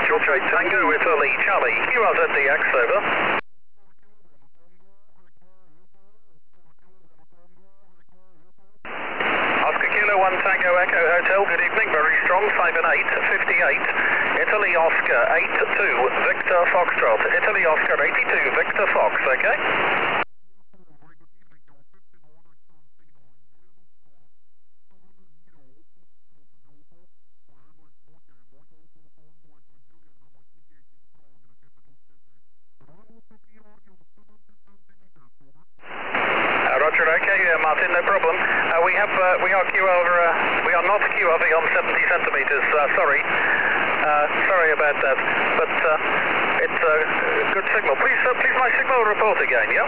Infiltrate Tango, Italy, Charlie, QRZDX, over. Oscar Kilo 1 Tango Echo Hotel, good evening, very strong, 5 and 8, 58. Italy Oscar 82, Victor Foxtrot. Italy Oscar 82, Victor Fox, okay? Roger, okay, Martin, no problem. We are not QRV on 70 centimeters, sorry. Sorry about that, but it's a good signal. Please my signal report again, yeah?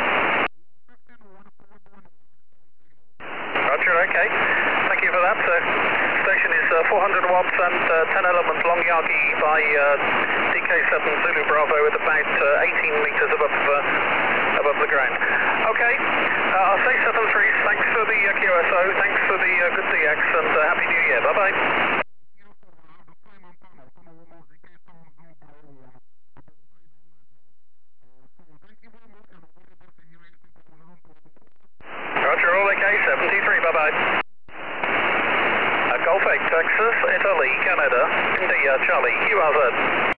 Roger, okay. Thank you for that. Station is 400 watts and 10 elements long Yagi by DK7 Zulu Bravo at about 18 meters above the ground. Okay, I'll say 73, thanks for the QSO, thanks for the good DX, and Happy New Year, bye-bye. Roger, all okay, 73, bye-bye. Golf 8, Texas, Italy, Canada, India, Charlie, QRZ.